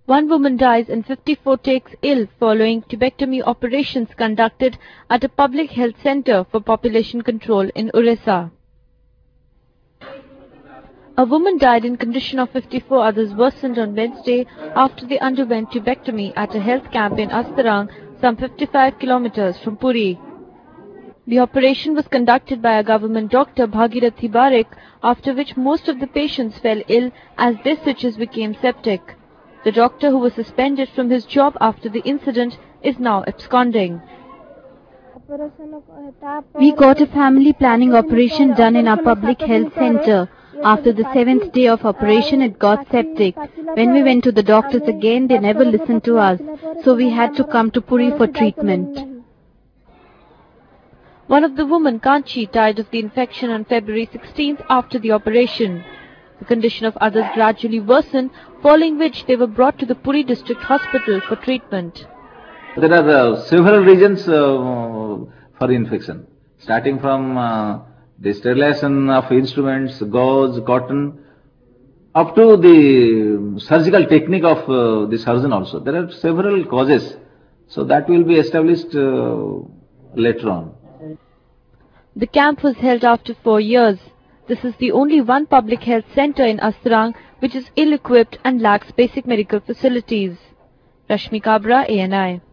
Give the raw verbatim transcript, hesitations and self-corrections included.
One woman dies and fifty-four takes ill following tubectomy operations conducted at a public health center for population control in Orissa. A woman died in condition of fifty-four others worsened on Wednesday after they underwent tubectomy at a health camp in Astarang, some fifty-five kilometers from Puri. The operation was conducted by a government doctor, Bhagirathi Barik, after which most of the patients fell ill as their stitches became septic. The doctor, who was suspended from his job after the incident, is now absconding. We got a family planning operation done in our public health center. After the seventh day of operation, it got septic. When we went to the doctors again, they never listened to us. So we had to come to Puri for treatment. One of the women, Kanchi, died of the infection on February sixteenth after the operation. The condition of others gradually worsened, following which they were brought to the Puri district hospital for treatment. There are uh, several reasons uh, for infection, starting from uh, the sterilization of instruments, gauze, cotton, up to the surgical technique of uh, the surgeon also. There are several causes, so that will be established uh, later on. The camp was held after four years. This is the only one public health center in Astarang which is ill-equipped and lacks basic medical facilities. Rashmi Kabra, A N I.